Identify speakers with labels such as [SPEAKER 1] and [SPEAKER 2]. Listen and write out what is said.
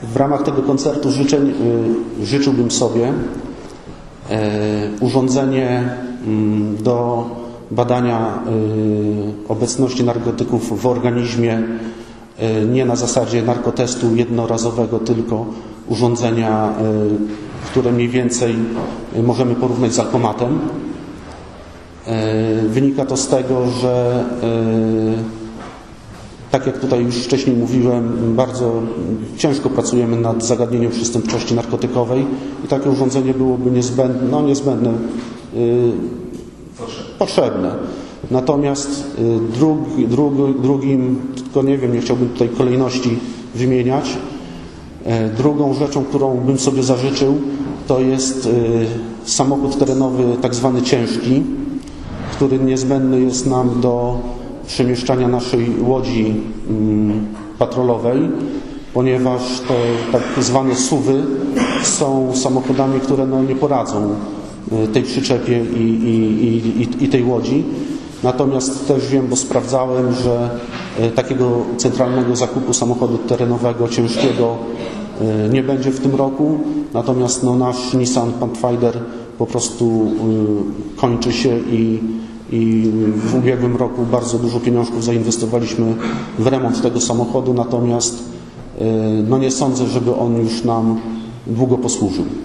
[SPEAKER 1] W ramach tego koncertu życzeń życzyłbym sobie urządzenie do badania obecności narkotyków w organizmie nie na zasadzie narkotestu jednorazowego, tylko urządzenia, które mniej więcej możemy porównać z alkomatem. Wynika to z tego, że tak jak tutaj już wcześniej mówiłem, bardzo ciężko pracujemy nad zagadnieniem przestępczości narkotykowej i takie urządzenie byłoby potrzebne. Natomiast drugim, tylko nie chciałbym tutaj kolejności wymieniać, drugą rzeczą, którą bym sobie zażyczył, to jest samochód terenowy tak zwany ciężki, który niezbędny jest nam do przemieszczania naszej łodzi patrolowej, ponieważ te tak zwane SUV-y są samochodami, które nie poradzą tej przyczepie i tej łodzi. Natomiast też wiem, bo sprawdzałem, że takiego centralnego zakupu samochodu terenowego ciężkiego nie będzie w tym roku. Natomiast nasz Nissan Pathfinder po prostu kończy się i w ubiegłym roku bardzo dużo pieniążków zainwestowaliśmy w remont tego samochodu, natomiast nie sądzę, żeby on już nam długo posłużył.